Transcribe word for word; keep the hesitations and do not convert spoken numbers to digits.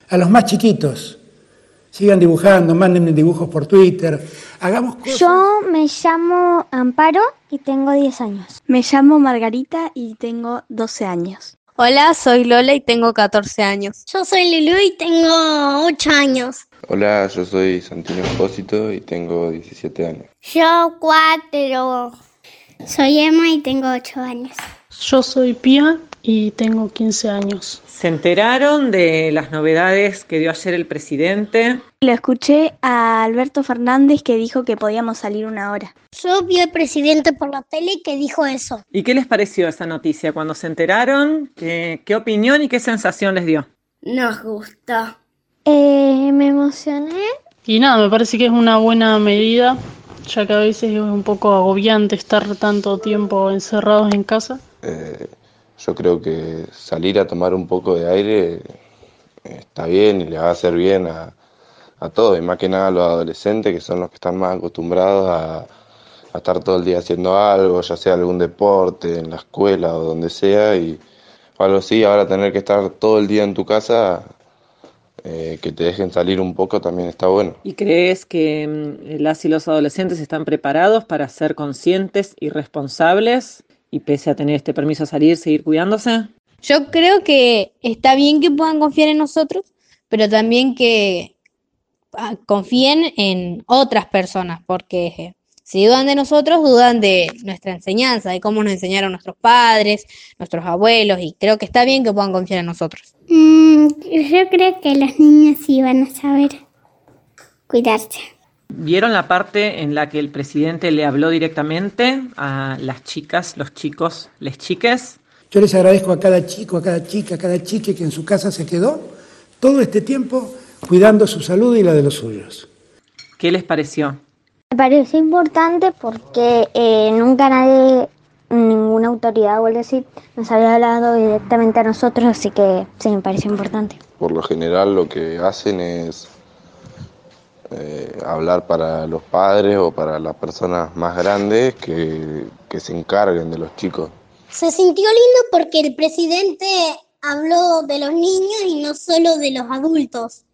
A los más chiquitos, sigan dibujando, manden dibujos por Twitter, hagamos cosas. Yo me llamo Amparo y tengo diez años. Me llamo Margarita y tengo doce años. Hola, soy Lola y tengo catorce años. Yo soy Lulu y tengo ocho años. Hola, yo soy Santino Espósito y tengo diecisiete años. Yo cuatro. Soy Emma y tengo ocho años. Yo soy Pía y tengo quince años. ¿Se enteraron de las novedades que dio ayer el presidente? Lo escuché a Alberto Fernández que dijo que podíamos salir una hora. Yo vi al presidente por la tele que dijo eso. ¿Y qué les pareció esa noticia? Cuando se enteraron, ¿qué, qué opinión y qué sensación les dio? Nos gustó. Eh, me emocioné. Y nada, me parece que es una buena medida, ya que a veces es un poco agobiante estar tanto tiempo encerrados en casa. Eh, yo creo que salir a tomar un poco de aire está bien y le va a hacer bien a, a todos, y más que nada a los adolescentes, que son los que están más acostumbrados a, a estar todo el día haciendo algo, ya sea algún deporte, en la escuela o donde sea, y o algo así. Ahora tener que estar todo el día en tu casa, eh, que te dejen salir un poco también está bueno. ¿Y crees que mm, las y los adolescentes están preparados para ser conscientes y responsables y pese a tener este permiso a salir, seguir cuidándose? Yo creo que está bien que puedan confiar en nosotros, pero también que ah, confíen en otras personas, porque si dudan de nosotros, dudan de nuestra enseñanza, de cómo nos enseñaron nuestros padres, nuestros abuelos, y creo que está bien que puedan confiar en nosotros. Mm, yo creo que los niños sí van a saber cuidarse. ¿Vieron la parte en la que el presidente le habló directamente a las chicas, los chicos, les chiques? Yo les agradezco a cada chico, a cada chica, a cada chique que en su casa se quedó todo este tiempo cuidando su salud y la de los suyos. ¿Qué les pareció? Me pareció importante porque eh, nunca nadie, ninguna autoridad o algo así, nos había hablado directamente a nosotros, así que sí, me pareció importante. Por lo general lo que hacen es eh, hablar para los padres o para las personas más grandes que, que se encarguen de los chicos. Se sintió lindo porque el presidente habló de los niños y no solo de los adultos.